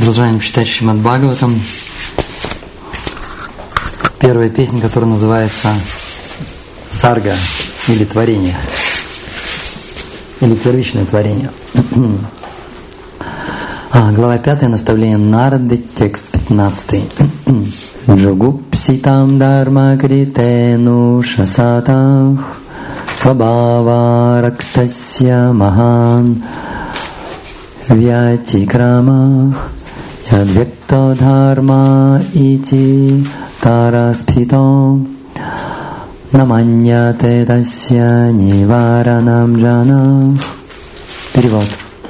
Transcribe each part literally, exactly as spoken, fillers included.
Продолжаем читать Шримад Бхагаватам. Первая песня, которая называется Сарга или Творение, или Первичное творение. А, глава пятая, наставление Нарады, текст пятнадцатый. Джугупситам дharma критену шасатах свабхава рактасья махан вятикрамах ядвекто дхарма ити тараспхито наманьяте тасья ниваранам джанах. Перевод.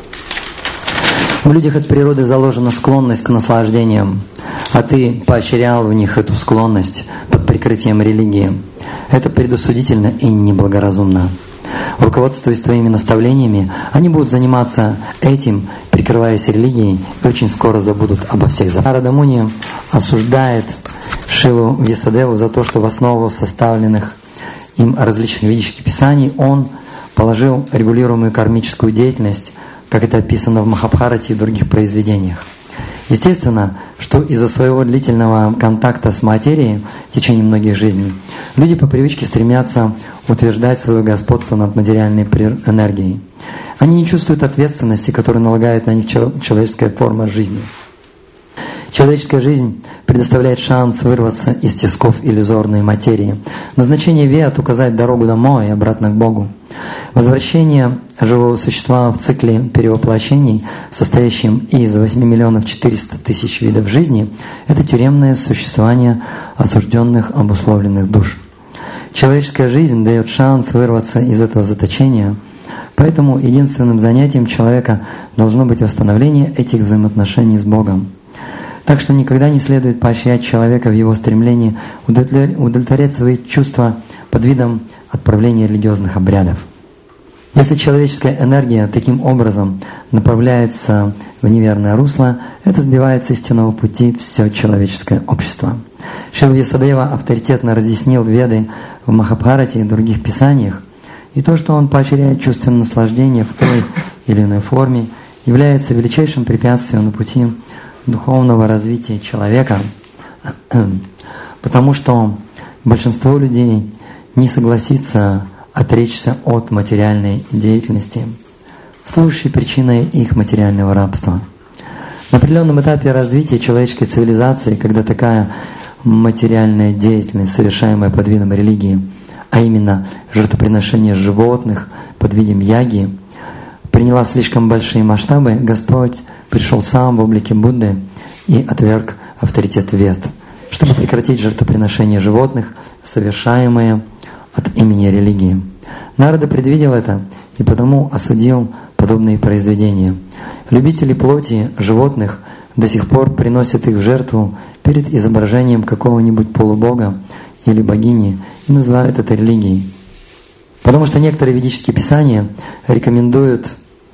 В людях от природы заложена склонность к наслаждениям, а ты поощрял в них эту склонность под прикрытием религии. Это предосудительно и неблагоразумно. Руководствуясь твоими наставлениями, они будут заниматься этим, прикрываясь религией, и очень скоро забудут обо всех заповедях. Нарада Муни осуждает Шилу Вьясадеву за то, что в основу составленных им различных ведических писаний он положил регулируемую кармическую деятельность, как это описано в Махабхарате и других произведениях. Естественно, что из-за своего длительного контакта с материей в течение многих жизней люди по привычке стремятся утверждать свое господство над материальной энергией. Они не чувствуют ответственности, которую налагает на них человеческая форма жизни. Человеческая жизнь предоставляет шанс вырваться из тисков иллюзорной материи. Назначение вет — указать дорогу домой и обратно к Богу. Возвращение живого существа в цикле перевоплощений, состоящем из восьми миллионов четырёхсот тысяч видов жизни, это тюремное существование осужденных, обусловленных душ. Человеческая жизнь дает шанс вырваться из этого заточения, поэтому единственным занятием человека должно быть восстановление этих взаимоотношений с Богом. Так что никогда не следует поощрять человека в его стремлении удовлетворять свои чувства под видом отправления религиозных обрядов. Если человеческая энергия таким образом направляется в неверное русло, это сбивает с истинного пути все человеческое общество. Шрила Вьясадева авторитетно разъяснил Веды в Махабхарате и других писаниях, и то, что он поощряет чувственное наслаждение в той или иной форме, является величайшим препятствием на пути духовного развития человека, потому что большинство людей не согласится отречься от материальной деятельности, служащей причиной их материального рабства. На определенном этапе развития человеческой цивилизации, когда такая материальная деятельность, совершаемая под видом религии, а именно жертвоприношение животных под видом яги, приняла слишком большие масштабы, Господь пришел сам в облике Будды и отверг авторитет Вед, чтобы прекратить жертвоприношение животных, совершаемые от имени религии. Нарада предвидел это и потому осудил подобные произведения. Любители плоти животных до сих пор приносят их в жертву перед изображением какого-нибудь полубога или богини и называют это религией. Потому что некоторые ведические писания рекомендуют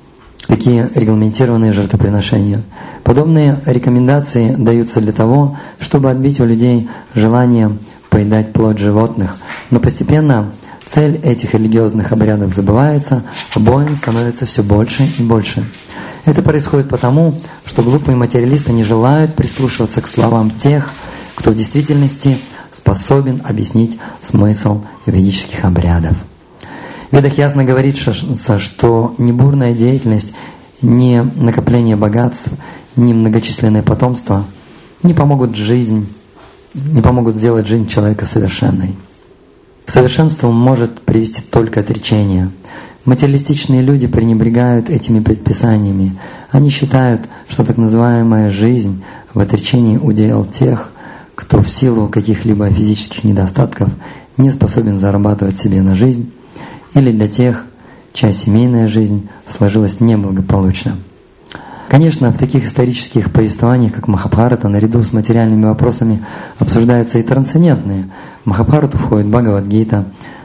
такие регламентированные жертвоприношения. Подобные рекомендации даются для того, чтобы отбить у людей желание поедать плоть животных, но постепенно цель этих религиозных обрядов забывается, а бойн становится все больше и больше. Это происходит потому, что глупые материалисты не желают прислушиваться к словам тех, кто в действительности способен объяснить смысл ведических обрядов. В Ведах ясно говорится, что ни бурная деятельность, ни накопление богатств, ни многочисленное потомство не помогут жизнь не помогут сделать жизнь человека совершенной. К совершенству может привести только отречение. Материалистичные люди пренебрегают этими предписаниями. Они считают, что так называемая жизнь в отречении удел тех, кто в силу каких-либо физических недостатков не способен зарабатывать себе на жизнь, или для тех, чья семейная жизнь сложилась неблагополучно. Конечно, в таких исторических повествованиях, как Махабхарата, наряду с материальными вопросами обсуждаются и трансцендентные. В Махабхарату входит Бхагавад-гита,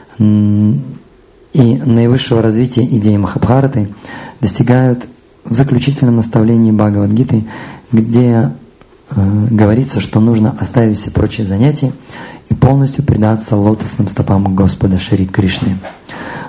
и наивысшего развития идеи Махабхараты достигают в заключительном наставлении Бхагавад-гиты, где э, говорится, что нужно оставить все прочие занятия и полностью предаться лотосным стопам Господа Шри Кришны.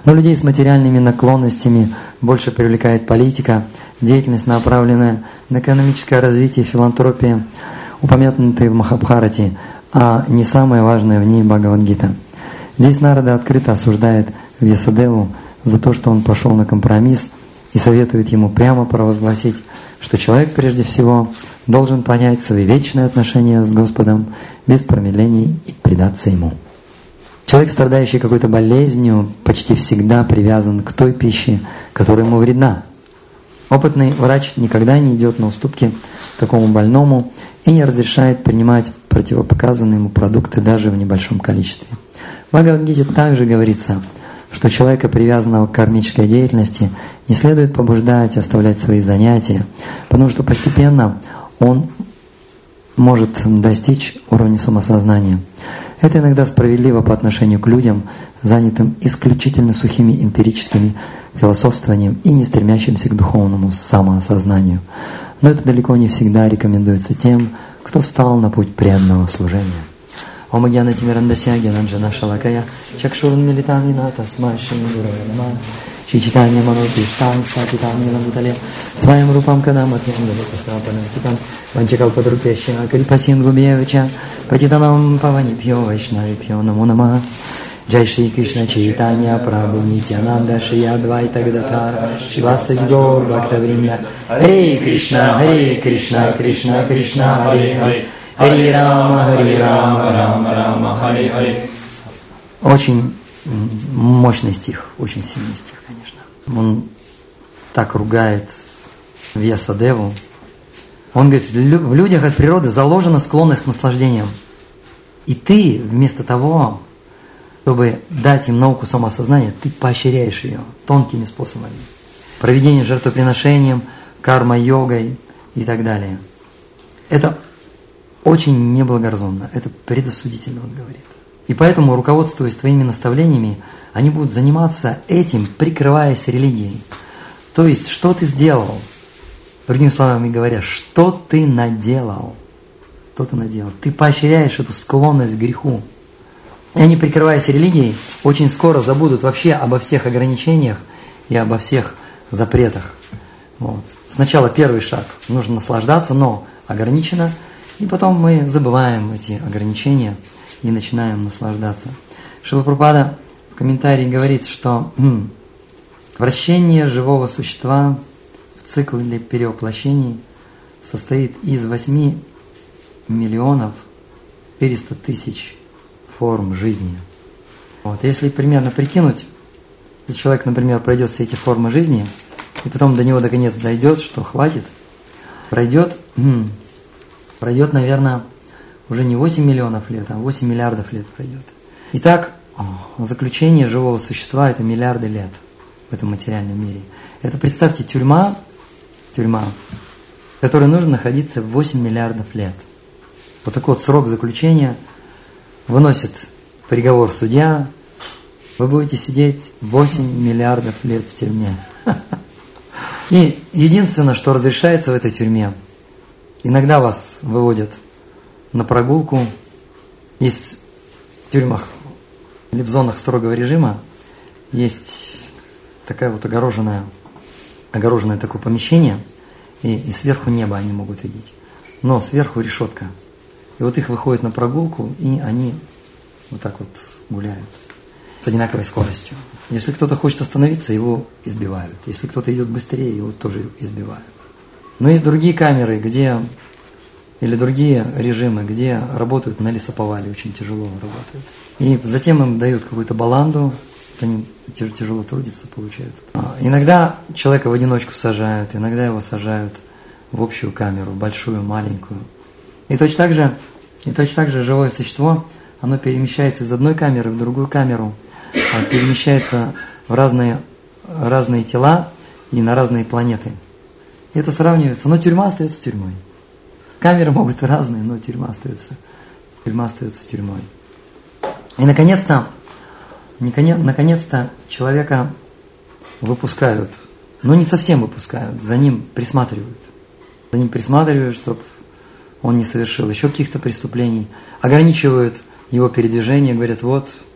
Но людей с материальными наклонностями больше привлекает политика, деятельность, направленная на экономическое развитие, филантропия, упомянутые в Махабхарате, а не самое важное в ней Бхагавад-гита. Здесь Нарада открыто осуждает Вьясадеву за то, что он пошел на компромисс, и советует ему прямо провозгласить, что человек прежде всего должен понять свои вечные отношения с Господом без промедлений и предаться Ему. Человек, страдающий какой-то болезнью, почти всегда привязан к той пище, которая ему вредна. Опытный врач никогда не идет на уступки такому больному и не разрешает принимать противопоказанные ему продукты даже в небольшом количестве. В Бхагавад-гите также говорится, что человека, привязанного к кармической деятельности, не следует побуждать оставлять свои занятия, потому что постепенно он может достичь уровня самосознания. Это иногда справедливо по отношению к людям, занятым исключительно сухими эмпирическими философствованием и не стремящимся к духовному самоосознанию. Но это далеко не всегда рекомендуется тем, кто встал на путь преданного служения. Ом Агьянатимирандасья Гьянанджана Шалакая Чакшурун Милитамина Тасмай Шри Гурave Намah Шри Чайтанья Манопиштам Стапитам Ниламутале Сваям Рупам Кадам Атьям Даватасапанатикам Ванчакалпадрупеща Крипасингу Бьевича Патитанам Паванипьо Вайшнавипьо Намо Намah Джай Шри Кришна Чайтанья Прабху Нитянанда Шри Адвайта Гададхар Шивасади Гаур Бхактавринда Харе Кришна, Харе Кришна, Кришна Кришна, Харе Харе Хари Рама, Хари Рама, Рама Рама, Хари Хари. Очень мощный стих, очень сильный стих, конечно. Он так ругает Вьясадеву. Он говорит, в людях от природы заложена склонность к наслаждениям. И ты вместо того, чтобы дать им науку самоосознания, ты поощряешь ее тонкими способами. Проведение жертвоприношением, карма-йогой и так далее. Это очень неблагоразумно, это предосудительно, он говорит. И поэтому, руководствуясь твоими наставлениями, они будут заниматься этим, прикрываясь религией. То есть, что ты сделал? Другими словами говоря, что ты наделал? Что ты наделал? Ты поощряешь эту склонность к греху. И они, прикрываясь религией, очень скоро забудут вообще обо всех ограничениях и обо всех запретах. Вот. Сначала первый шаг. Нужно наслаждаться, но ограничено. И потом мы забываем эти ограничения и начинаем наслаждаться. Шрила Прабхупада в комментарии говорит, что хм, вращение живого существа в цикле перевоплощений состоит из восьми миллионов четырёхсот тысяч форм жизни. Вот. Если примерно прикинуть, если человек, например, пройдет все эти формы жизни, и потом до него наконец дойдет, что хватит, пройдет... Хм, Пройдет, наверное, уже не восемь миллионов лет, а восемь миллиардов лет пройдет. Итак, заключение живого существа – это миллиарды лет в этом материальном мире. Это, представьте, тюрьма, тюрьма, в которой нужно находиться восемь миллиардов лет. Вот такой вот срок заключения, выносит приговор судья, вы будете сидеть восемь миллиардов лет в тюрьме. И единственное, что разрешается в этой тюрьме, иногда вас выводят на прогулку. Есть в тюрьмах или в зонах строгого режима есть такая вот огороженная, огороженное такое помещение, и, и сверху небо они могут видеть. Но сверху решетка. И вот их выходят на прогулку, и они вот так вот гуляют с одинаковой скоростью. Если кто-то хочет остановиться, его избивают. Если кто-то идет быстрее, его тоже избивают. Но есть другие камеры, где, или другие режимы, где работают на лесоповале, очень тяжело работают. И затем им дают какую-то баланду, они тяжело трудятся, получают. Иногда человека в одиночку сажают, иногда его сажают в общую камеру, большую, маленькую. И точно так же, и точно так же живое существо, оно перемещается из одной камеры в другую камеру, перемещается в разные, разные тела и на разные планеты. И это сравнивается, но тюрьма остается тюрьмой. Камеры могут быть разные, но тюрьма остается, тюрьма остается тюрьмой. И наконец-то, наконец-то человека выпускают, но не совсем выпускают, за ним присматривают. За ним присматривают, чтобы он не совершил еще каких-то преступлений, ограничивают его передвижение, говорят, вот,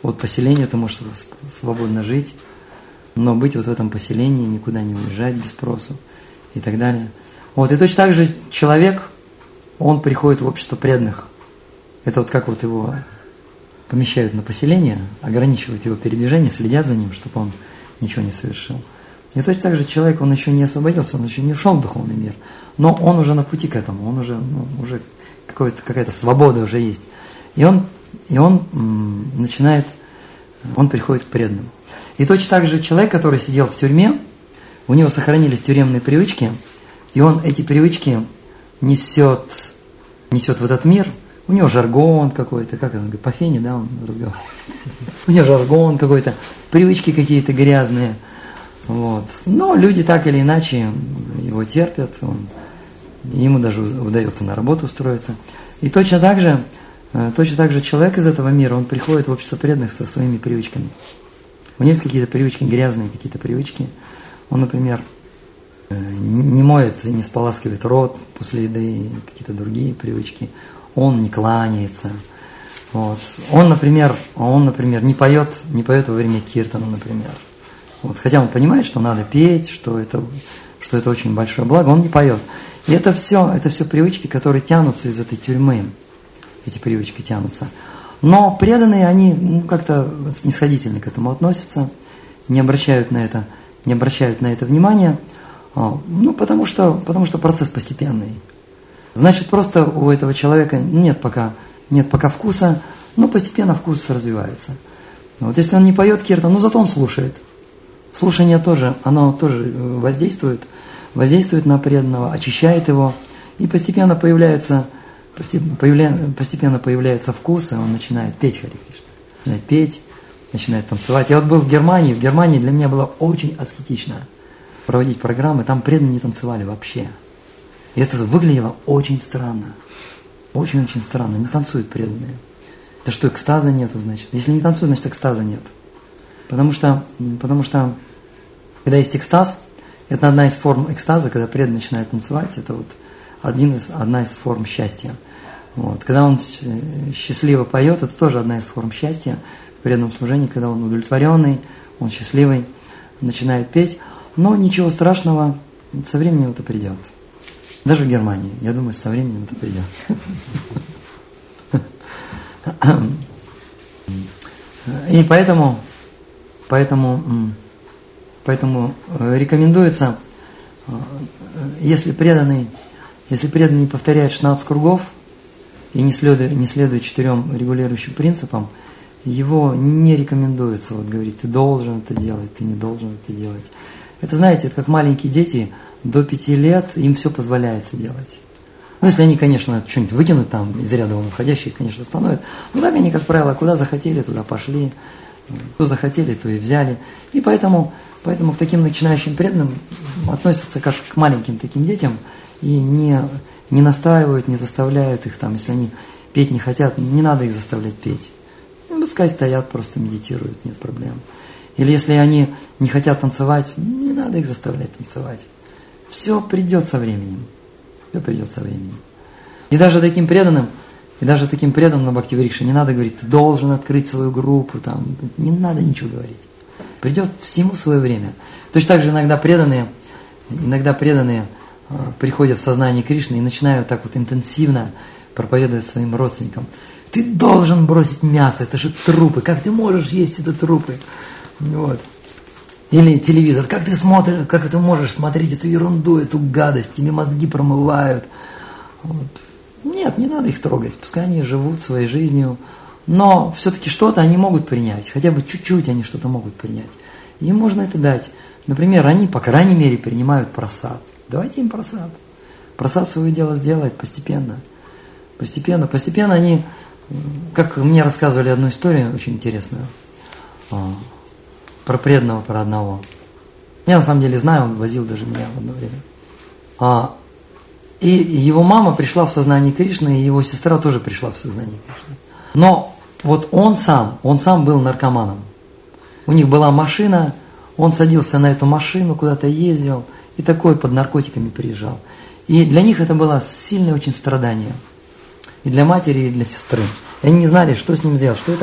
от поселения ты можешь свободно жить, но быть вот в этом поселении, никуда не уезжать без спросу и так далее. Вот, и точно так же человек, он приходит в общество преданных. Это вот как вот его помещают на поселение, ограничивают его передвижение, следят за ним, чтобы он ничего не совершил. И точно так же человек, он еще не освободился, он еще не ушел в духовный мир, но он уже на пути к этому, он уже, ну, уже какая-то свобода уже есть. И он, и он м, начинает, он приходит к преданным. И точно так же человек, который сидел в тюрьме, у него сохранились тюремные привычки, и он эти привычки несет, несет в этот мир. У него жаргон какой-то, как он говорит, по фене, да, он разговаривает. У него жаргон какой-то, привычки какие-то грязные. Вот. Но люди так или иначе его терпят, он, ему даже удается на работу устроиться. И точно так же, точно так же человек из этого мира, он приходит в общество преданных со своими привычками. У него есть какие-то привычки, грязные какие-то привычки. Он, например, не моет и не споласкивает рот после еды, какие-то другие привычки. Он не кланяется. Вот. Он, например, он, например, не поет, не поет во время киртана, например. Вот. Хотя он понимает, что надо петь, что это, что это очень большое благо, он не поет. И это все, это все привычки, которые тянутся из этой тюрьмы. Эти привычки тянутся. Но преданные, они ну, как-то снисходительно к этому относятся, не обращают на это, не обращают на это внимания, ну, потому что, потому что процесс постепенный. Значит, просто у этого человека нет пока, нет пока вкуса, но постепенно вкус развивается. Вот если он не поет киртан, но зато он слушает. Слушание тоже, оно тоже воздействует, воздействует на преданного, очищает его, и постепенно появляется, постепенно появляется вкус, и он начинает петь Хари Кришна, начинает петь, начинает танцевать. Я вот был в Германии, в Германии для меня было очень аскетично проводить программы, там преданные не танцевали вообще. И это выглядело очень странно. Очень-очень странно. Не танцуют преданные. Это что, экстаза нету, значит? Если не танцуют, значит экстаза нет. Потому что, потому что когда есть экстаз, это одна из форм экстаза, когда преданный начинает танцевать, это вот один из, одна из форм счастья. Вот. Когда он счастливо поет, это тоже одна из форм счастья в преданном служении, когда он удовлетворенный, он счастливый, начинает петь. Но ничего страшного, со временем это придет. Даже в Германии. Я думаю, со временем это придет. И поэтому, поэтому, поэтому рекомендуется, если преданный, если преданный повторяет шестнадцать кругов и не следует, не следует четырем регулирующим принципам, его не рекомендуется вот говорить, ты должен это делать, ты не должен это делать. Это, знаете, это как маленькие дети, до пяти лет им все позволяется делать. Ну, если они, конечно, что-нибудь выкинут там из ряда вон входящих, конечно, остановят. Но так они, как правило, куда захотели, туда пошли. Кто захотели, то и взяли. И поэтому, поэтому к таким начинающим преданным относятся как к маленьким таким детям и не, не настаивают, не заставляют их там, если они петь не хотят, не надо их заставлять петь. Ну, пускай стоят, просто медитируют, нет проблем. Или если они не хотят танцевать, не надо их заставлять танцевать. Все придет со временем. Все придет со временем. И даже таким преданным, и даже таким преданным на Бхакти-врикше не надо говорить, ты должен открыть свою группу, там, не надо ничего говорить. Придет всему свое время. Точно так же иногда преданные, иногда преданные э, приходят в сознание Кришны и начинают так вот интенсивно проповедовать своим родственникам. Ты должен бросить мясо, это же трупы, как ты можешь есть это трупы? Вот. Или телевизор, как ты смотришь, как ты можешь смотреть эту ерунду, эту гадость, тебе мозги промывают. Вот. Нет, не надо их трогать, пускай они живут своей жизнью, но все-таки что-то они могут принять, хотя бы чуть-чуть они что-то могут принять. Им можно это дать. Например, они, по крайней мере, принимают просад. Давайте им просад. Просад свое дело сделает постепенно. Постепенно, постепенно они, как мне рассказывали одну историю очень интересную, про преданного, про одного. Я на самом деле знаю, он возил даже меня в одно время. А, и его мама пришла в сознание Кришны, и его сестра тоже пришла в сознание Кришны. Но вот он сам, он сам был наркоманом. У них была машина, он садился на эту машину, куда-то ездил, и такой под наркотиками приезжал. И для них это было сильное очень страдание. И для матери, и для сестры. И они не знали, что с ним сделать, что это,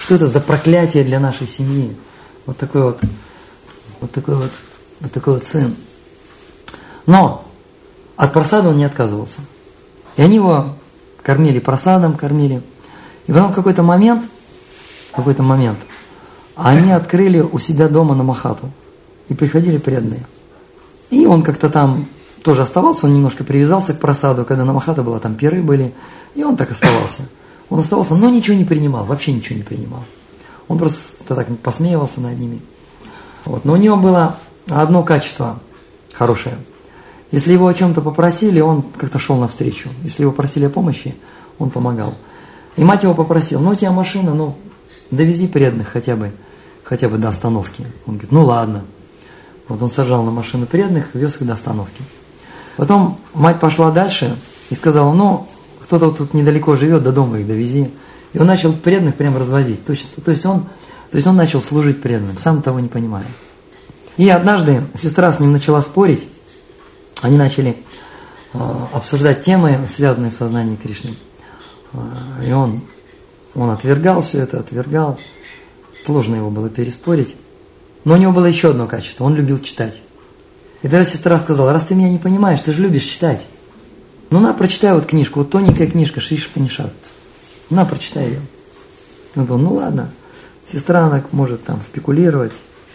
что это за проклятие для нашей семьи. Вот такой вот, вот такой вот, вот такой вот сын. Но от просада он не отказывался. И они его кормили просадом, кормили. И потом в какой-то момент, в какой-то момент, они открыли у себя дома на Махату. И приходили преданные. И он как-то там тоже оставался, он немножко привязался к просаду, когда на Махата была, там пиры были, и он так оставался. Он оставался, но ничего не принимал, вообще ничего не принимал. Он просто так посмеивался над ними. Вот. Но у него было одно качество хорошее. Если его о чем-то попросили, он как-то шел навстречу. Если его просили о помощи, он помогал. И мать его попросила: ну у тебя машина, ну довези преданных хотя бы, хотя бы до остановки. Он говорит: ну ладно. Вот он сажал на машину преданных, вез их до остановки. Потом мать пошла дальше и сказала: ну, кто-то тут недалеко живет, до дома их довези. И он начал преданных прям развозить. То есть, то есть, он, то есть он начал служить преданным, сам того не понимая. И однажды сестра с ним начала спорить. Они начали э, обсуждать темы, связанные в сознании Кришны. Э, и он, он отвергал все это, отвергал. Сложно его было переспорить. Но у него было еще одно качество. Он любил читать. И тогда сестра сказала: раз ты меня не понимаешь, ты же любишь читать. Ну на, прочитай вот книжку. Вот тоненькая книжка Шри Упанишад. На, прочитай ее. Он говорил: ну ладно. Сестра, она может там спекулировать.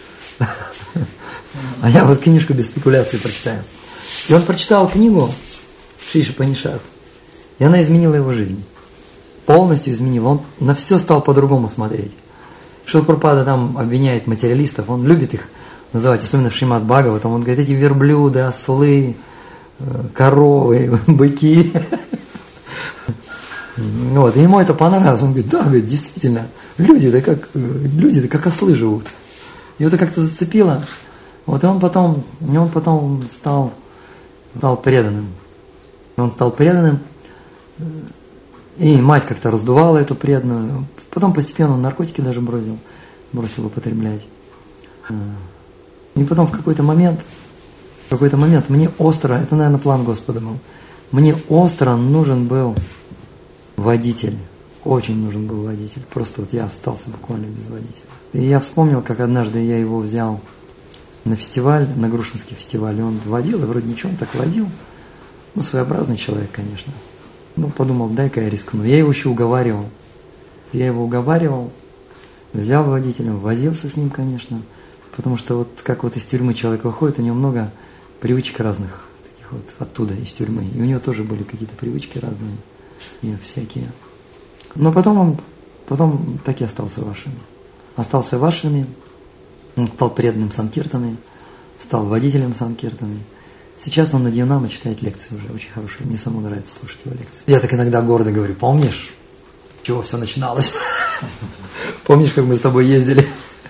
А я вот книжку без спекуляции прочитаю. И он прочитал книгу Шри Упанишад. И она изменила его жизнь. Полностью изменила. Он на все стал по-другому смотреть. Шрила Прабхупада там обвиняет материалистов, он любит их называть, особенно в Шримад Бхагаватам. Он говорит: эти верблюды, ослы, коровы, быки. Вот. И ему это понравилось. Он говорит: да, говорит, действительно, люди-то как, люди-то как ослы живут. И это как-то зацепило. Вот и он потом, и он потом стал, стал преданным. Он стал преданным. И мать как-то раздувала эту преданную. Потом постепенно он наркотики даже бросил, бросил употреблять. И потом в какой-то момент, в какой-то момент мне остро, это, наверное, план Господа был, мне остро нужен был водитель. Очень нужен был водитель. Просто вот я остался буквально без водителя. И я вспомнил, как однажды я его взял на фестиваль, на Грушинский фестиваль. И он водил, и вроде ничего, он так водил. Ну, своеобразный человек, конечно. Ну, подумал, дай-ка я рискну. Я его еще уговаривал. Я его уговаривал, взял водителем, возился с ним, конечно. Потому что вот как вот из тюрьмы человек выходит, у него много привычек разных. Таких вот оттуда, из тюрьмы. И у него тоже были какие-то привычки разные. И всякие. Но потом он, потом так и остался вашими. Остался вашими. Он стал преданным Санкиртаны, стал водителем Санкиртаны. Сейчас он на Дьявнама читает лекции уже, очень хорошие. Мне самому нравится слушать его лекции. Я так иногда гордо говорю: помнишь, с чего все начиналось? Помнишь, как мы с тобой ездили?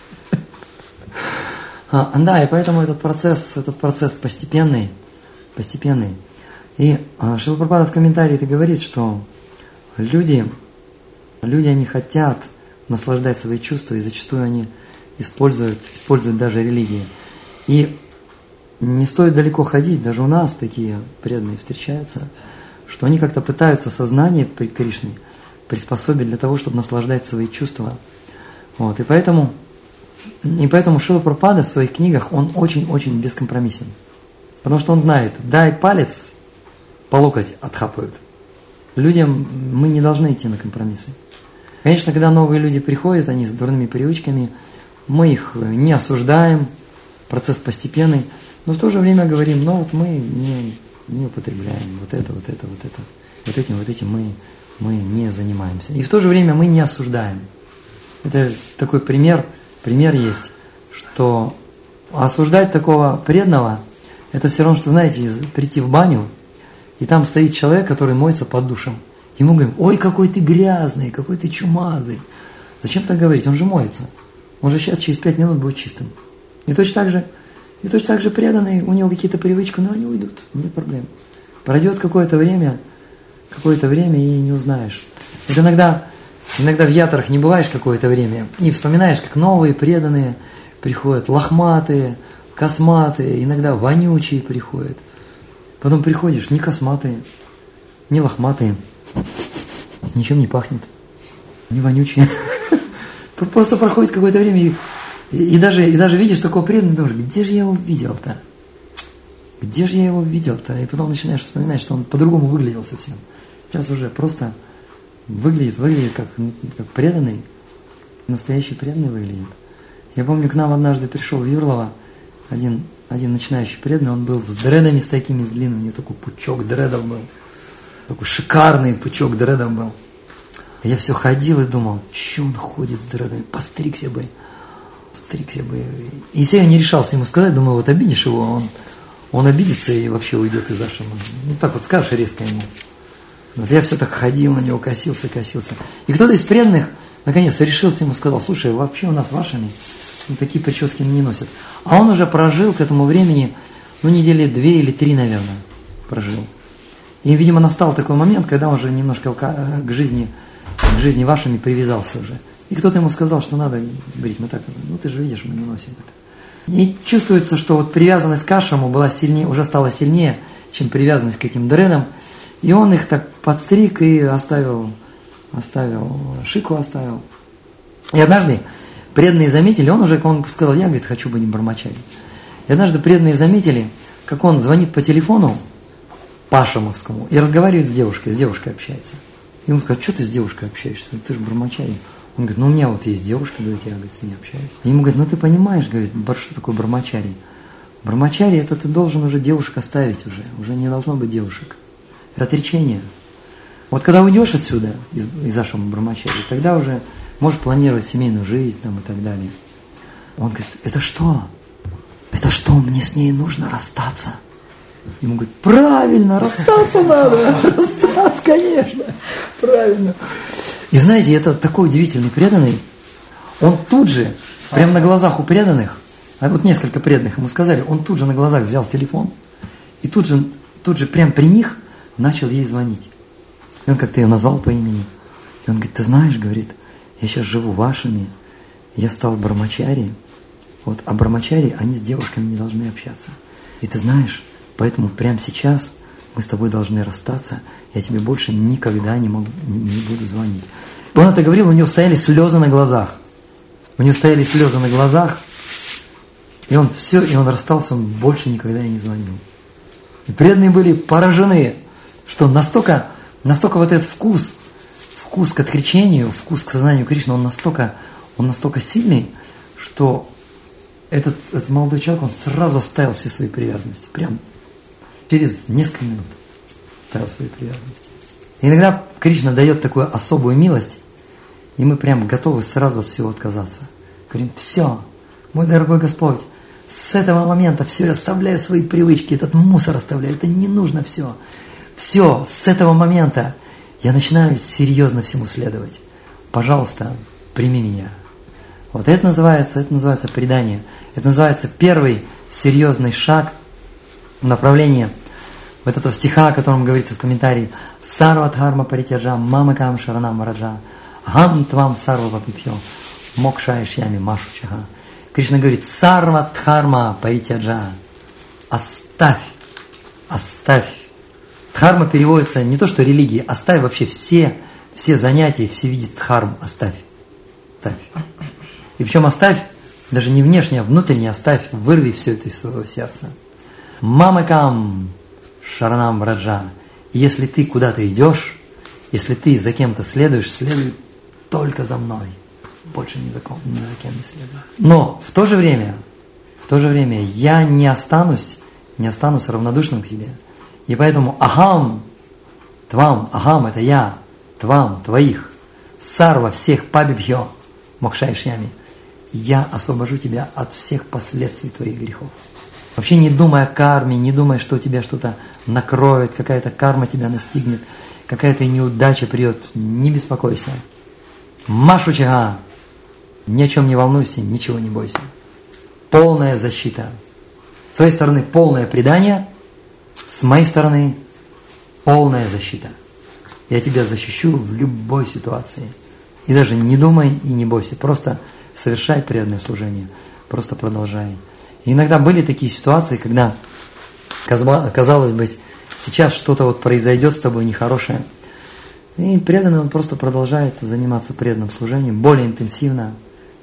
а, да, и поэтому этот процесс, этот процесс постепенный, постепенный. И а, Шрила Прабхупада в комментарии это говорит, что люди, люди, они хотят наслаждать свои чувства, и зачастую они используют, используют даже религии. И не стоит далеко ходить, даже у нас такие преданные встречаются, что они как-то пытаются сознание при Кришне приспособить для того, чтобы наслаждать свои чувства. Вот. И поэтому, и поэтому Шрила Прабхупада в своих книгах, он очень-очень бескомпромиссен. Потому что он знает, дай палец, по локоть отхапают. Людям мы не должны идти на компромиссы. Конечно, когда новые люди приходят, они с дурными привычками, мы их не осуждаем, процесс постепенный, но в то же время говорим: ну вот мы не, не употребляем вот это, вот это, вот это, вот этим, вот этим мы, мы не занимаемся. И в то же время мы не осуждаем. Это такой пример, пример есть, что осуждать такого преданного, это все равно, что, знаете, прийти в баню, и там стоит человек, который моется под душем. Ему говорим: ой, какой ты грязный, какой ты чумазый. Зачем так говорить? Он же моется. Он же сейчас через пять минут будет чистым. И точно так же, и точно так же преданные, у него какие-то привычки, но они уйдут, нет проблем. Пройдет какое-то время, какое-то время и не узнаешь. Вот иногда, иногда в ятарах не бываешь какое-то время, и вспоминаешь, как новые преданные приходят, лохматые, косматые, иногда вонючие приходят. Потом приходишь, не косматые, не лохматые, ничем не пахнет, не вонючие. Просто проходит какое-то время, и, и, и, даже, и даже видишь такого преданного, думаешь, где же я его видел-то? Где же я его видел-то? И потом начинаешь вспоминать, что он по-другому выглядел совсем. Сейчас уже просто выглядит, выглядит как, как преданный, настоящий преданный выглядит. Я помню, к нам однажды пришел в Юрлово один, один начинающий преданный, он был с дредами с такими с длинными, у него такой пучок дредов был, такой шикарный пучок дредов был. Я все ходил и думал, че он ходит с дредами, постригся бы, постригся бы. И все, я не решался ему сказать, думаю, вот обидишь его, он, он обидится и вообще уйдет из ашрама. Ну так вот скажешь резко ему. Вот я все так ходил на него, косился, косился. И кто-то из преданных наконец-то решился ему, сказал, слушай, вообще у нас в ашраме такие прически не носят. А он уже прожил к этому времени, ну недели две или три, наверное, прожил. И, видимо, настал такой момент, когда он уже немножко к жизни, к жизни вашими привязался уже. И кто-то ему сказал, что надо говорить, мы так, ну ты же видишь, мы не носим это. И чувствуется, что вот привязанность к ашраму была сильнее, уже стала сильнее, чем привязанность к этим дредам. И он их так подстриг и оставил, оставил, шику оставил. И однажды преданные заметили, он уже, он сказал, я, говорит, хочу быть брамачари. И однажды преданные заметили, как он звонит по телефону Пашамовскому и разговаривает с девушкой, с девушкой общается. И ему сказали, что ты с девушкой общаешься? Ты же брамачари. Он говорит, ну у меня вот есть девушка, говорит, я, говорит, с ней общаюсь. И ему говорят, ну ты понимаешь, говорит, что такое брамачари? Брамачари, это ты должен уже девушек оставить уже, уже не должно быть девушек. Это отречение. Вот когда уйдешь отсюда, из, из ашрама брамачари, тогда уже можешь планировать семейную жизнь там, и так далее. Он говорит, это что? Это что, мне с ней нужно расстаться? Ему говорит, правильно, расстаться надо, расстаться, конечно, правильно. И знаете, это такой удивительный преданный, он тут же, прямо на глазах у преданных, а вот несколько преданных ему сказали, он тут же на глазах взял телефон, и тут же, тут же прямо при них начал ей звонить. И он как-то ее назвал по имени. И он говорит, ты знаешь, говорит, я сейчас живу вашими, я стал брамачари, вот, а брамачари, они с девушками не должны общаться. И ты знаешь, поэтому прямо сейчас мы с тобой должны расстаться, я тебе больше никогда не, могу, не буду звонить. И он это говорил, у него стояли слезы на глазах. У него стояли слезы на глазах, и он все, и он расстался, он больше никогда и не звонил. И преданные были поражены, что настолько, настолько вот этот вкус, вкус к отречению, вкус к сознанию Кришны, он настолько, он настолько сильный, что этот, этот молодой человек, он сразу оставил все свои привязанности, прям через несколько минут оставил свои привязанности. И иногда Кришна дает такую особую милость, и мы прям готовы сразу от всего отказаться. Говорим, все, мой дорогой Господь, с этого момента все, я оставляю свои привычки, этот мусор оставляю, это не нужно все. Все, с этого момента я начинаю серьезно всему следовать. Пожалуйста, прими меня. Вот это называется, это называется предание. Это называется первый серьезный шаг в направлении вот этого стиха, о котором говорится в комментарии. Сарвадхарма паритяджа мамакам шаранам вараджа гам твам сарва вапипьё мокшаешьями машучаха. Кришна говорит, сарвадхарма паритяджа. Оставь, оставь. Дхарма переводится не то, что религии, оставь вообще все, все занятия, все виды дхарм, оставь. Оставь. И причем оставь, даже не внешне, а внутренне оставь, вырви все это из своего сердца. Мамакам шаранам враджа. И если ты куда-то идешь, если ты за кем-то следуешь, следуй только за мной. Больше ни за, ком, ни за кем не следуй. Но в то же время, в то же время я не останусь, не останусь равнодушным к тебе. И поэтому ахам, твам, ахам это я, твам, твоих, сарва всех пабибхё, мокшайшьями. Я освобожу тебя от всех последствий твоих грехов. Вообще не думай о карме, не думай, что тебя что-то накроет, какая-то карма тебя настигнет, какая-то неудача придет. Не беспокойся. Машучага, ни о чем не волнуйся, ничего не бойся. Полная защита. С твоей стороны полное предание, с моей стороны полная защита. Я тебя защищу в любой ситуации. И даже не думай и не бойся. Просто совершай преданное служение. Просто продолжай. И иногда были такие ситуации, когда, казалось бы, сейчас что-то вот произойдет с тобой нехорошее. И преданный он просто продолжает заниматься преданным служением более интенсивно.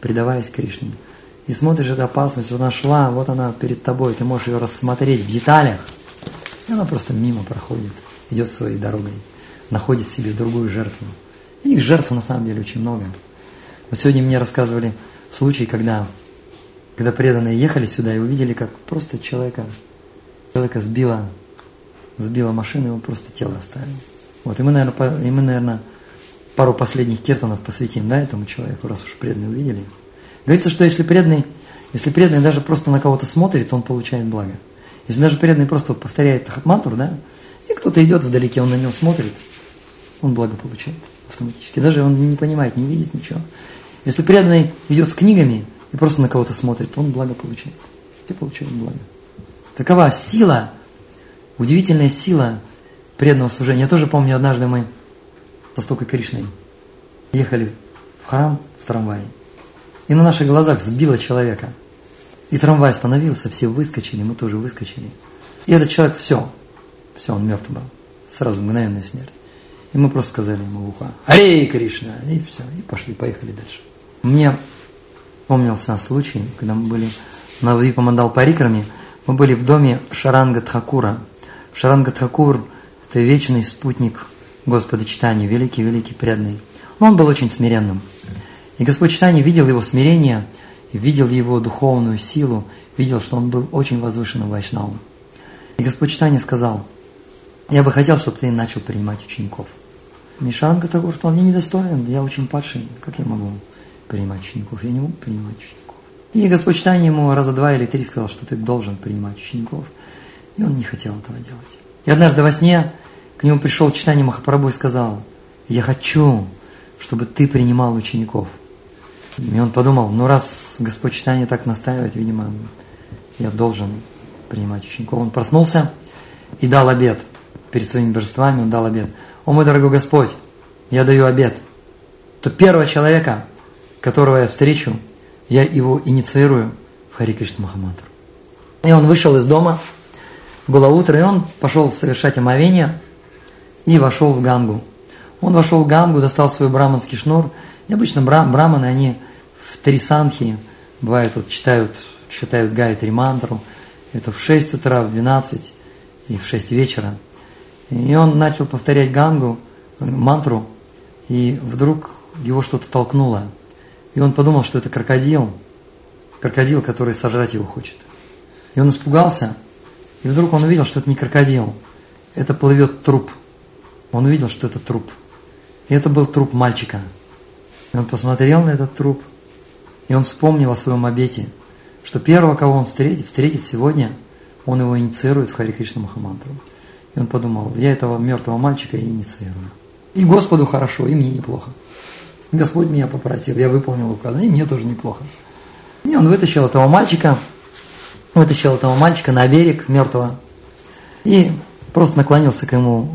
предаваясь Кришне. И смотришь, эта опасность, вот она шла, вот она перед тобой, ты можешь ее рассмотреть в деталях, и она просто мимо проходит, идет своей дорогой, находит себе другую жертву. И их жертв на самом деле очень много. Вот сегодня мне рассказывали случай, когда, когда преданные ехали сюда и увидели, как просто человека, человека сбила, сбила машина, его просто тело оставили. Вот, и мы, наверное, по, и мы, наверное, пару последних киртанов посвятим, да, этому человеку, раз уж преданные увидели. Говорится, что если преданный, если преданный даже просто на кого-то смотрит, он получает благо. Если даже преданный просто повторяет мантру, да, и кто-то идет вдалеке, он на него смотрит, он благо получает автоматически. Даже он не понимает, не видит ничего. Если преданный идет с книгами и просто на кого-то смотрит, он благо получает. Все получают благо. Такова сила, удивительная сила преданного служения. Я тоже помню, однажды мы со Стокой Кришной ехали в храм в трамвае, и на наших глазах сбило человека. И трамвай остановился, все выскочили, мы тоже выскочили. И этот человек, все, все, он мертв был. Сразу мгновенная смерть. И мы просто сказали ему в ухо: «Харе Кришна!» И все, и пошли, поехали дальше. Мне помнился случай, когда мы были на Двипа-Мандал Парикраме, мы были в доме Шаранга Тхакура. Шаранга Тхакур – это вечный спутник Господа Чайтаньи, великий-великий преданный. Но он был очень смиренным. И Господь Чайтанья видел его смирение, видел его духовную силу, видел, что он был очень возвышенным вайшнавом. И Господь Чайтанья сказал: «Я бы хотел, чтобы ты начал принимать учеников». И Шаранга Тхакур сказал: «Я недостоин, я очень падший, как я могу принимать учеников? Я не могу принимать учеников». И Господь Чайтанья ему раза два или три сказал, что ты должен принимать учеников. И он не хотел этого делать. И однажды во сне к нему пришел Чайтанья Махапрабху и сказал: «Я хочу, чтобы ты принимал учеников». И он подумал: ну раз Господь Чайтанья так настаивает, видимо, я должен принимать учеников. Он проснулся и дал обет перед своими божествами, он дал обет: «О мой дорогой Господь, я даю обет, то первого человека, которого я встречу, я его инициирую в Харе Кришна Махамантру». И он вышел из дома, было утро, и он пошел совершать омовение и вошел в Гангу. Он вошел в Гангу, достал свой браманский шнур. И обычно браманы, они в три санхи, бывает, вот читают, читают Гайатри мантру. Это в шесть утра, в двенадцать и в шесть вечера. И он начал повторять Гангу, мантру, и вдруг его что-то толкнуло. И он подумал, что это крокодил, крокодил, который сожрать его хочет. И он испугался, и вдруг он увидел, что это не крокодил, это плывет труп. Он увидел, что это труп. И это был труп мальчика. И он посмотрел на этот труп, и он вспомнил о своем обете, что первого, кого он встретит, встретит сегодня, он его инициирует в Харе Кришна Махамантру. И он подумал: я этого мертвого мальчика инициирую. И Господу хорошо, и мне неплохо. Господь меня попросил, я выполнил указание, и мне тоже неплохо. И он вытащил этого мальчика, вытащил этого мальчика на берег мертвого и просто наклонился к ему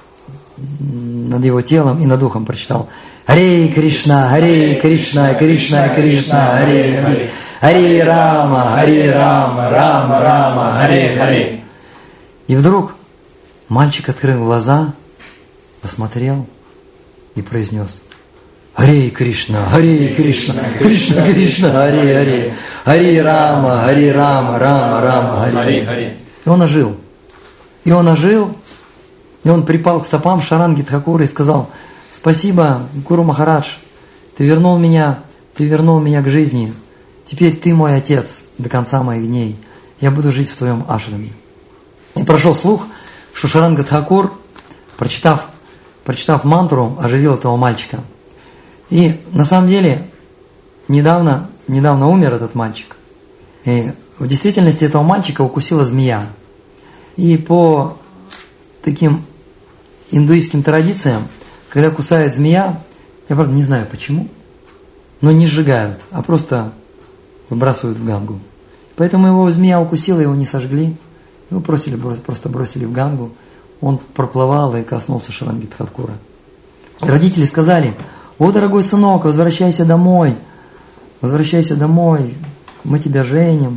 над его телом и над ухом прочитал: «Харе Кришна, Харе Кришна, Кришна Кришна, Харе Харе, Харе Рама, Харе Рама, Рама Рама, Харе Харе». И вдруг мальчик открыл глаза, посмотрел и произнес: «Харе Кришна, Харе Кришна, Кришна Кришна, Харе Харе, Харе Рама, Харе Рама, Рама Рама, Харе Харе». И он ожил. И он ожил, и он припал к стопам Шаранги Тхакура и сказал: «Спасибо, Гуру Махарадж, ты вернул меня, ты вернул меня к жизни. Теперь ты мой отец до конца моих дней. Я буду жить в твоем ашраме». И прошел слух, что Шаранга Тхакур, прочитав, прочитав мантру, оживил этого мальчика. И на самом деле недавно, недавно умер этот мальчик. И в действительности этого мальчика укусила змея. И по таким индуистским традициям, когда кусает змея, я правда не знаю почему, но не сжигают, а просто выбрасывают в Гангу. Поэтому его змея укусила, его не сожгли, его бросили, просто бросили в Гангу. Он проплывал и коснулся Шаранги Тхакура. Родители сказали: «О, дорогой сынок, возвращайся домой, возвращайся домой, мы тебя женим,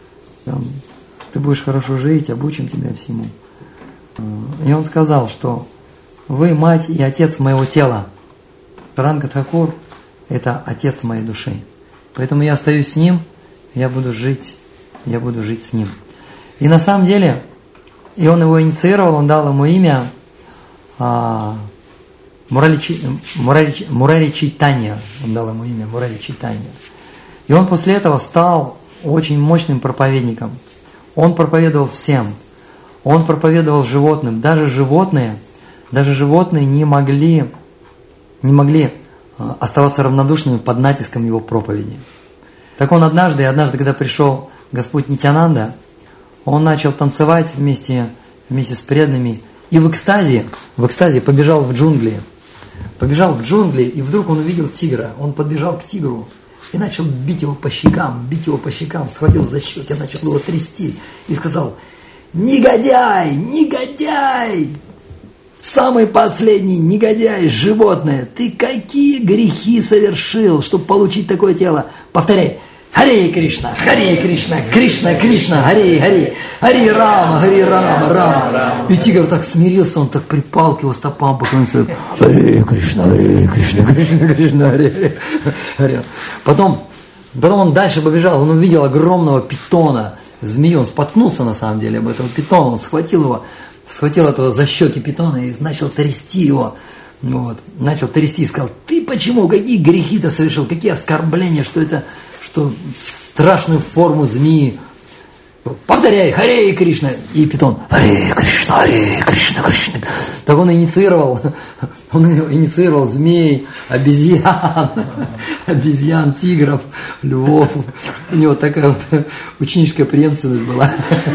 ты будешь хорошо жить, обучим тебя всему». И он сказал, что вы мать и отец моего тела. Шаранга Тхакур – это отец моей души. Поэтому я остаюсь с ним, я буду жить, я буду жить с ним. И на самом деле, и он его инициировал, он дал ему имя а, Мурари, Мурари, Мурари Чайтанья, он дал ему имя Мурари Чайтанья. И он после этого стал очень мощным проповедником. Он проповедовал всем, он проповедовал животным, даже животные, даже животные не могли, не могли оставаться равнодушными под натиском его проповеди. Так он однажды, однажды, когда пришел Господь Нитьянанда, он начал танцевать вместе, вместе с преданными и в экстазе, в экстазе побежал в джунгли. Побежал в джунгли, и вдруг он увидел тигра. Он подбежал к тигру и начал бить его по щекам, бить его по щекам, схватил за щеки, начал его трясти и сказал: «Негодяй, негодяй! Самый последний негодяй, животное! Ты какие грехи совершил, чтобы получить такое тело? Повторяй! Харе Кришна, Харе Кришна, Кришна, Кришна, Харе, Харе, Харе Рама, Харе Рама, Рама». И тигр так смирился, он так припал к его стопам, поклонился: «Харе Кришна, Харе Кришна, Кришна, Кришна, Харе, Харе». Потом, потом он дальше побежал, он увидел огромного питона, змею, он споткнулся на самом деле об этого питона, он схватил его, схватил этого за щеки питона и начал трясти его. Вот, начал трясти и сказал: «Ты почему, какие грехи ты совершил, какие оскорбления, что это, что страшную форму змеи. Повторяй, Харе Кришна». И питон: «Харе Кришна, Харе Кришна, Кришна». Так он инициировал, он инициировал змей, обезьян, обезьян, тигров, львов. У него такая вот ученическая преемственность была.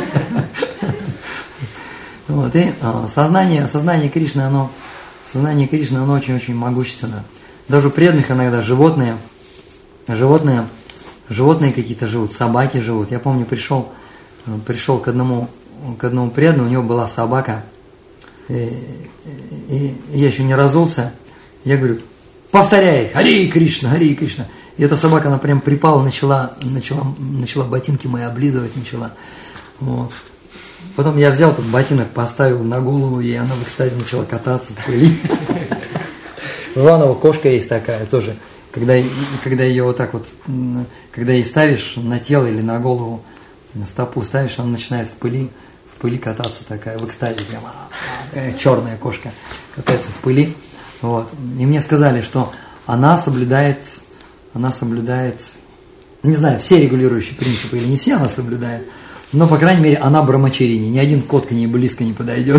Вот, и сознание, сознание Кришны, оно, сознание Кришны, оно очень-очень могущественно. Даже у преданных иногда животные, животные, животные какие-то живут, собаки живут. Я помню, пришел, пришел к одному, к одному преданному, у него была собака, и, и, и я еще не разулся. Я говорю: «Повторяй, Харе Кришна, Харе Кришна». И эта собака, она прям припала, начала, начала, начала ботинки мои облизывать, начала. Вот. Потом я взял этот ботинок, поставил на голову, и она в экстазе начала кататься в пыли. У Иванова кошка есть такая тоже. Когда, когда ее вот так вот, когда ей ставишь на тело или на голову, на стопу ставишь, она начинает в пыли, в пыли кататься такая, в экстазе прямо. Такая черная кошка катается в пыли. Вот. И мне сказали, что она соблюдает, она соблюдает, не знаю, все регулирующие принципы или не все она соблюдает, но, по крайней мере, она брамачарини. Ни один кот к ней близко не подойдет.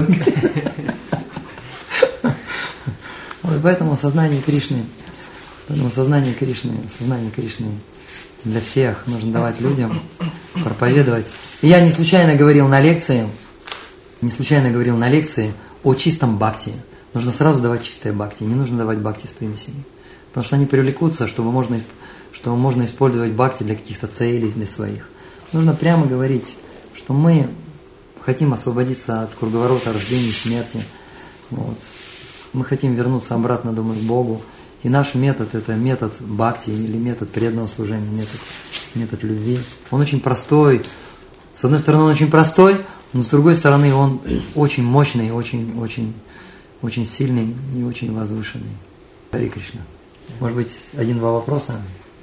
Поэтому сознание Кришны, поэтому сознание Кришны, сознание Кришны для всех нужно давать людям, проповедовать. И я не случайно говорил на лекции, не случайно говорил на лекции о чистом бхакти. Нужно сразу давать чистое бхакти, не нужно давать бхакти с примесями. Потому что они привлекутся, чтобы можно, чтобы можно использовать бхакти для каких-то целей, для своих. Нужно прямо говорить, что мы хотим освободиться от круговорота рождения и смерти. Вот. Мы хотим вернуться обратно домой к Богу. И наш метод – это метод бхакти или метод преданного служения, метод, метод любви. Он очень простой. С одной стороны, он очень простой, но с другой стороны, он очень мощный, очень, очень, очень сильный и очень возвышенный. Харе Кришна. Может быть, один-два вопроса?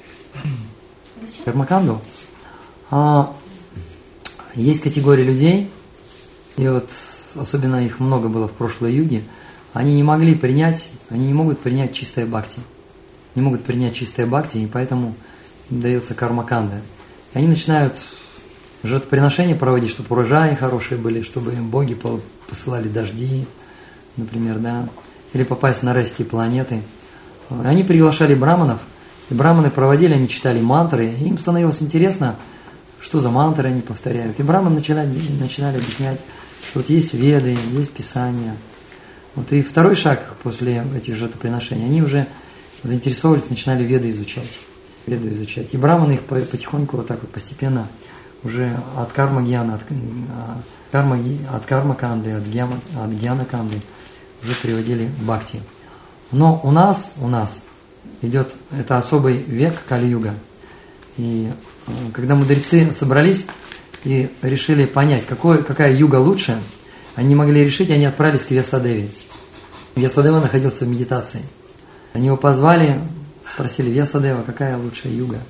Кармаканду? А, есть категория людей, и вот особенно их много было в прошлой юге, они не могли принять, они не могут принять чистое бхакти. Не могут принять чистое бхакти, и поэтому им дается кармаканда. И они начинают жертвоприношения проводить, чтобы урожаи хорошие были, чтобы боги посылали дожди, например, да, или попасть на райские планеты. И они приглашали браманов, и браманы проводили, они читали мантры, и им становилось интересно, что за мантры они повторяют. И браманы начинали, начинали объяснять, что вот есть веды, есть писания. Вот и второй шаг после этих жертвоприношений, они уже заинтересовались, начинали веды изучать. Веды изучать. И браманы их потихоньку, вот так вот постепенно, уже от карма-гьяна, от, карма, от карма-канды, от, гьяна, от гьяна-канды уже приводили к бхакти. Но у нас, у нас идет, это особый век Кали-юга. И когда мудрецы собрались и решили понять, какой, какая юга лучше, они не могли решить, и они отправились к Вьясадеве. Вьясадева находился в медитации. Они его позвали, спросили: Вьясадева, какая лучшая юга?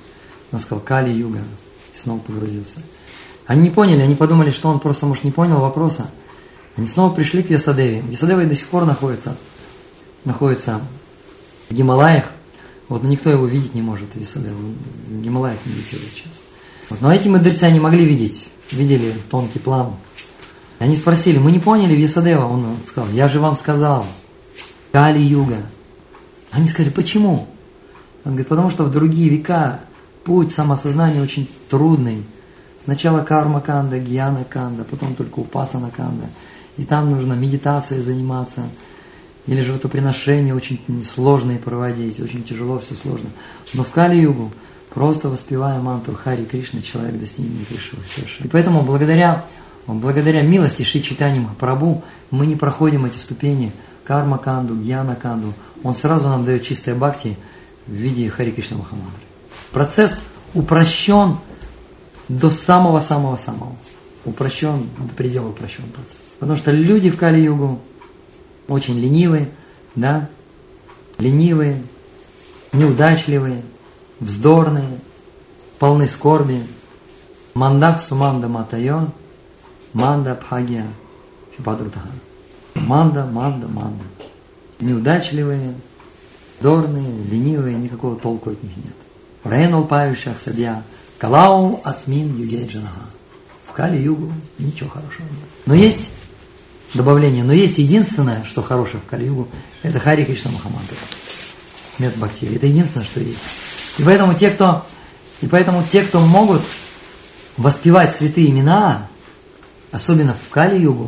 Он сказал Кали-юга. И снова погрузился. Они не поняли, они подумали, что он просто, может, не понял вопроса. Они снова пришли к Вьясадеве. Вьясадева до сих пор находится, находится в Гималаях. Вот, но никто его видеть не может, Вьясадева. В Гималаях медитирует сейчас. Вот, но эти мудрецы они могли видеть, видели тонкий план. Они спросили, мы не поняли Вьясадева. Он сказал, я же вам сказал, Кали-юга. Они сказали, почему? Он говорит, потому что в другие века путь самосознания очень трудный. Сначала карма-канда, гьяна-канда, потом только упасана-канда. И там нужно медитацией заниматься. Или жертвоприношения очень сложные проводить, очень тяжело, все сложно. Но в Кали-югу, просто воспевая мантру Хари Кришна, человек достигнет высшего совершенства. И поэтому благодаря, благодаря милости Шри Чайтаньи Махапрабху мы не проходим эти ступени карма-канду, гьяна-канду. Он сразу нам дает чистое бхакти в виде Хари Кришна Махамантры. Процесс упрощен до самого-самого-самого. Упрощен, до предела упрощен процесс. Потому что люди в Кали-югу очень ленивые, да, ленивые, неудачливые, вздорные, полны скорби. Мандах суманда матайо, манда бхагья шупадрутаха. Манда, манда, манда. Неудачливые, вздорные, ленивые, никакого толку от них нет. Рейнул пающих сабья, калау асмин югей джанаха. В Кали-югу ничего хорошего нет. Но есть добавление, но есть единственное, что хорошее в Кали-югу, это Хари Кришна Махамантра. Метод бхакти. Это единственное, что есть. И поэтому те, кто, и поэтому те, кто могут воспевать святые имена, особенно в Кали-югу,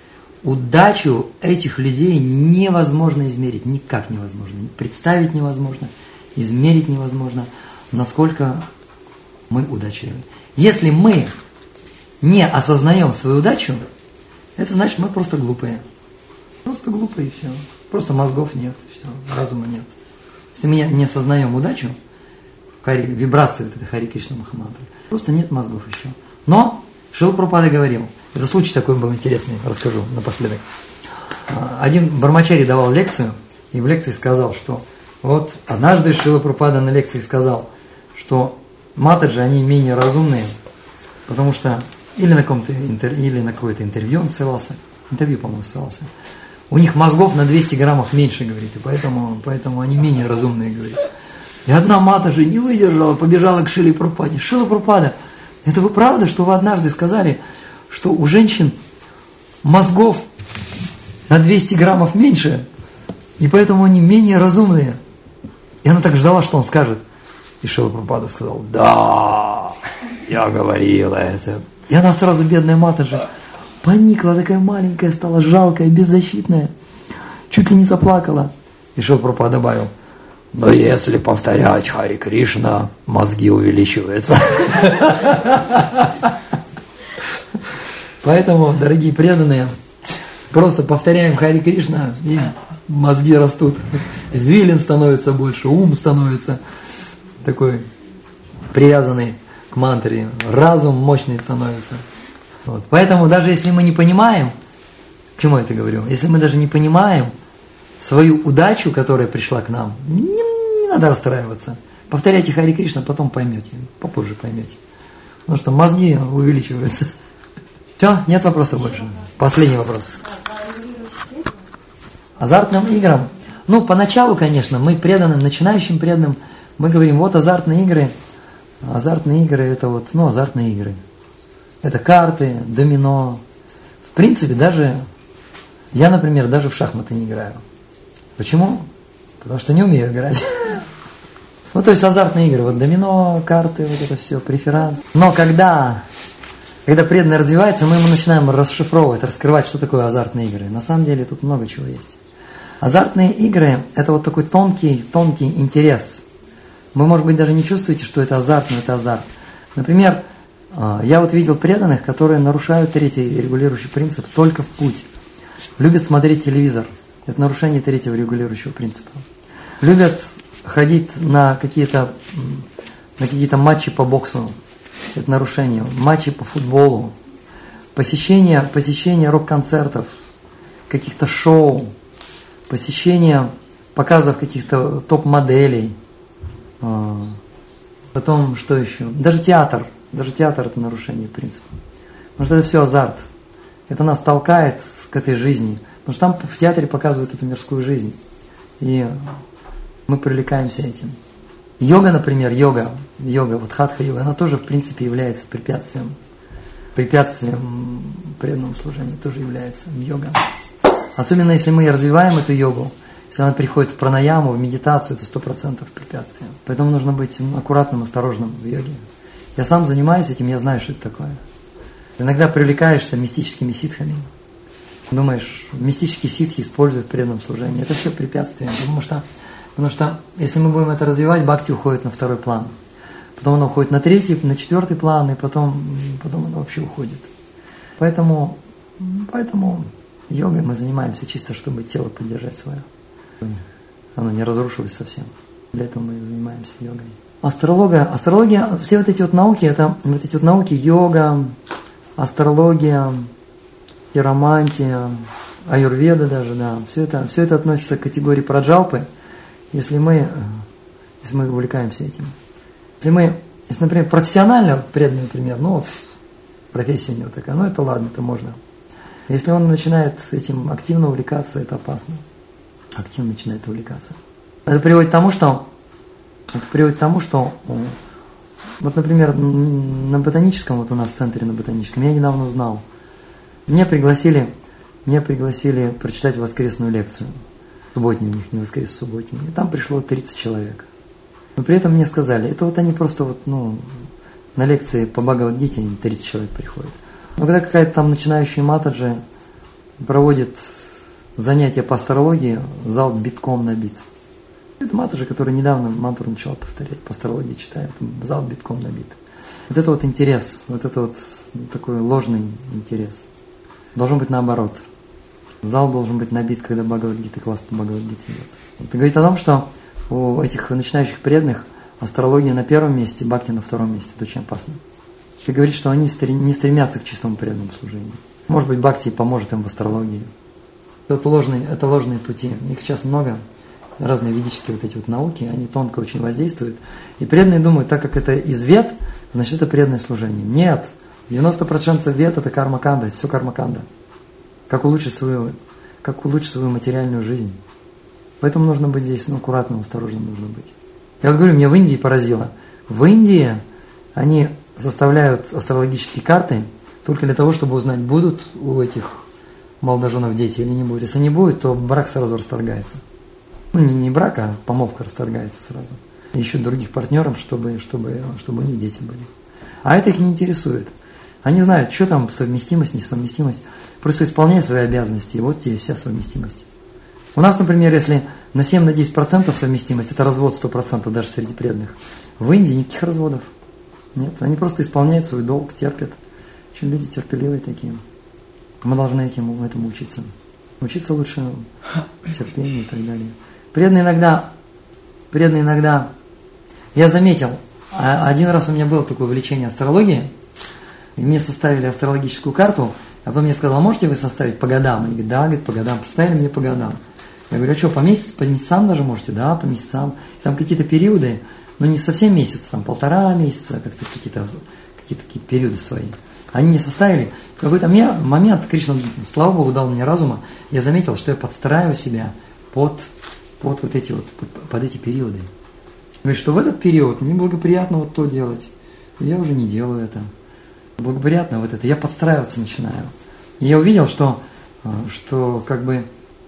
удачу этих людей невозможно измерить, никак невозможно. Представить невозможно, измерить невозможно, насколько мы удачливы. Если мы не осознаем свою удачу, это значит, мы просто глупые. Просто глупые и все. Просто мозгов нет, все, разума нет. Если мы не осознаем удачу, вибрации вот этой Хари Кришна Махамантры, просто нет мозгов еще. Но Шрила Прабхупада говорил, это случай такой был интересный, расскажу напоследок. Один Бармачари давал лекцию, и в лекции сказал, что вот однажды Шрила Прабхупада на лекции сказал, что матаджи, они менее разумные, потому что или на, каком-то интер, или на какое-то интервью он ссылался, интервью, по-моему, ссылался, у них мозгов на двести граммов меньше, говорит, и поэтому, поэтому они менее разумные, говорит. И одна матаджи не выдержала, побежала к Шриле Прабхупаде. Шрила Прабхупада, это вы правда, что вы однажды сказали, что у женщин мозгов на двести граммов меньше, и поэтому они менее разумные? И она так ждала, что он скажет. И Шрила Прабхупада сказал, да, я говорила это. И она сразу, бедная матаджи, поникла, такая маленькая стала, жалкая, беззащитная, чуть ли не заплакала. И Шрила Прабхупада добавил, но если повторять Хари Кришна, мозги увеличиваются. Поэтому, дорогие преданные, просто повторяем Хари Кришна, и мозги растут. Извилин становится больше, ум становится такой привязанный к мантре, разум мощный становится. Вот. Поэтому даже если мы не понимаем, к чему я это говорю, если мы даже не понимаем свою удачу, которая пришла к нам, не, не надо расстраиваться. Повторяйте Хари Кришна, потом поймете, попозже поймете. Потому что мозги увеличиваются. Все, нет вопросов больше. Последний вопрос. Азартным играм. Ну, поначалу, конечно, мы преданным, начинающим преданным, мы говорим, вот азартные игры. Азартные игры это вот, ну, азартные игры. Это карты, домино. В принципе, даже, я, например, даже в шахматы не играю. Почему? Потому что не умею играть. Ну, то есть азартные игры, вот домино, карты, вот это все, преферанс. Но когда, когда преданный развивается, мы ему начинаем расшифровывать, раскрывать, что такое азартные игры. На самом деле тут много чего есть. Азартные игры – это вот такой тонкий, тонкий интерес. Вы, может быть, даже не чувствуете, что это азарт, но это азарт. Например, я вот видел преданных, которые нарушают третий регулирующий принцип только в путь. Любят смотреть телевизор. Это нарушение третьего регулирующего принципа. Любят ходить на какие-то, на какие-то матчи по боксу. Это нарушение. Матчи по футболу. Посещение, посещение рок-концертов, каких-то шоу. Посещение показов каких-то топ-моделей. Потом, что еще? Даже театр. Даже театр – это нарушение принципа. Потому что это все азарт. Это нас толкает к этой жизни. Потому что там в театре показывают эту мирскую жизнь. И мы привлекаемся этим. Йога, например, йога, йога, вот хатха-йога, она тоже, в принципе, является препятствием. Препятствием преданному служению тоже является йога. Особенно, если мы развиваем эту йогу, если она переходит в пранаяму, в медитацию, это сто процентов препятствие. Поэтому нужно быть аккуратным, осторожным в йоге. Я сам занимаюсь этим, я знаю, что это такое. Иногда привлекаешься мистическими ситхами. Думаешь, мистические ситхи используют в преданном служении. Это все препятствие, потому что, потому что если мы будем это развивать, бхакти уходит на второй план. Потом она уходит на третий, на четвертый план, и потом, потом она вообще уходит. Поэтому, поэтому йогой мы занимаемся чисто, чтобы тело поддержать свое. Оно не разрушилось совсем. Для этого мы занимаемся йогой. Астрология, астрология, все вот эти вот науки, это вот эти вот науки, йога, астрология, хиромантия, аюрведа даже, да, все это, все это относится к категории праджалпы, если мы, если мы увлекаемся этим. Если мы, если, например, профессионально преданный, например, ну, профессия у него такая, ну, это ладно, это можно. Если он начинает этим активно увлекаться, это опасно. Активно начинает увлекаться. Это приводит к тому, что, это приводит к тому, что, вот, например, на ботаническом, вот у нас в центре на ботаническом, я недавно узнал, меня пригласили, меня пригласили прочитать воскресную лекцию. Субботнюю у них, не воскресную, субботнюю. И там пришло тридцать человек. Но при этом мне сказали, это вот они просто вот, ну, на лекции по Бхагавад-гите тридцать человек приходят. Но когда какая-то там начинающая матаджи проводит занятия по астрологии, зал битком набит. Это матаджи, который недавно мантру начал повторять, по астрологии читает, зал битком набит. Вот это вот интерес, вот это вот такой ложный интерес. Должен быть наоборот. Зал должен быть набит, когда Бхагавад-гита, класс по Бхагавад-гите идет. Это говорит о том, что у этих начинающих преданных астрология на первом месте, бхакти на втором месте. Это очень опасно. Это говорит, что они не стремятся к чистому преданному служению. Может быть, бхакти поможет им в астрологии. Это ложные, это ложные пути. Их сейчас много. Разные ведические вот эти вот науки, они тонко очень воздействуют. И преданные думают, так как это из вед, значит это преданное служение. Нет. девяносто процентов вед это карма-канда, это все карма-канда. Как улучшить свою, как улучшить свою материальную жизнь. Поэтому нужно быть здесь, ну, аккуратным, осторожным нужно быть. Я вот говорю, меня в Индии поразило. В Индии они составляют астрологические карты только для того, чтобы узнать, будут у этих молодоженов дети или не будут. Если не будет, то брак сразу расторгается. Ну, не, не брак, а помолвка расторгается сразу. Ищут других партнеров, чтобы, чтобы, чтобы у них дети были. А это их не интересует. Они знают, что там совместимость, несовместимость. Просто исполняй свои обязанности, и вот тебе вся совместимость. У нас, например, если на семь-десять процентов совместимость, это развод сто процентов даже среди преданных. В Индии никаких разводов. Нет, они просто исполняют свой долг, терпят. Очень люди терпеливые такие. Мы должны этому, этому учиться. Учиться лучше терпению и так далее. Преданные иногда, преданные иногда, я заметил, один раз у меня было такое увлечение астрологией, и мне составили астрологическую карту, а потом мне сказали, можете вы составить по годам? Они говорят, да, говорит, по годам, поставили мне по годам. Я говорю, а что, по месяцам, по месяцам даже можете? Да, по месяцам. Там какие-то периоды, но не совсем месяц, там полтора месяца, как-то какие-то, какие-то такие периоды свои. Они мне составили. В какой-то момент Кришна, слава Богу, дал мне разума, я заметил, что я подстраиваю себя под, под вот эти вот, под, под эти периоды. Говорит, что в этот период мне благоприятно вот то делать. И я уже не делаю это. Благоприятно вот это. Я подстраиваться начинаю. И я увидел, что, что как бы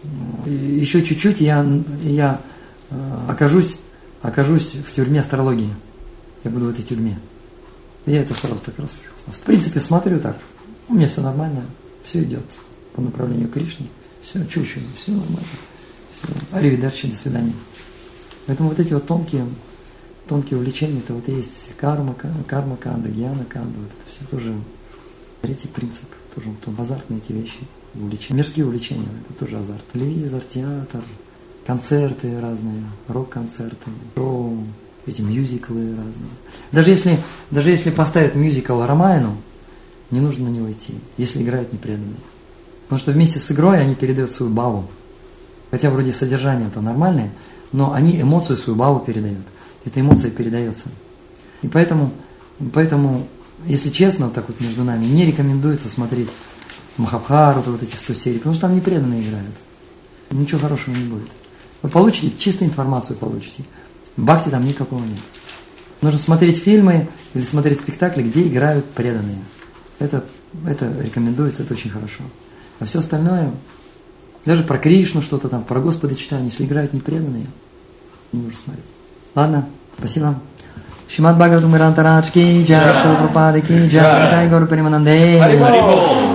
еще чуть-чуть я, я окажусь, окажусь в тюрьме астрологии. Я буду в этой тюрьме. И я это сразу так раз. В принципе, смотрю так. У меня все нормально. Все идет по направлению к Кришне. Все, чуть-чуть, все нормально. Все. Аривидерчи, до свидания. Поэтому вот эти вот тонкие, тонкие увлечения, это вот есть карма, карма канда, гьяна канда. Вот это все тоже третий принцип. Тоже вот, азартные эти вещи. Увлечения. Мирские увлечения, это тоже азарт. Телевизор, театр, концерты разные, рок-концерты, шоу, эти мюзиклы разные. Даже если, даже если поставят мюзикл Рамаяну, не нужно на него идти, если играют непреданные. Потому что вместе с игрой они передают свою баву. Хотя вроде содержание это нормальное, но они эмоцию свою баву передают. Эта эмоция передается. И поэтому, поэтому, если честно, вот так вот между нами, не рекомендуется смотреть Махабхарату, вот эти сто серий, потому что там непреданные играют. Ничего хорошего не будет. Вы получите, чисто информацию получите. Бхакти там никакого нет. Нужно смотреть фильмы или смотреть спектакли, где играют преданные. Это, это рекомендуется, это очень хорошо. А все остальное, даже про Кришну что-то там, про Господа читание, если играют непреданные, не нужно смотреть. Ладно, спасибо. Шримад Бхагаватам Грантарадж ки джай, Шрила Прабхупада ки джай, Гаура Перемананде.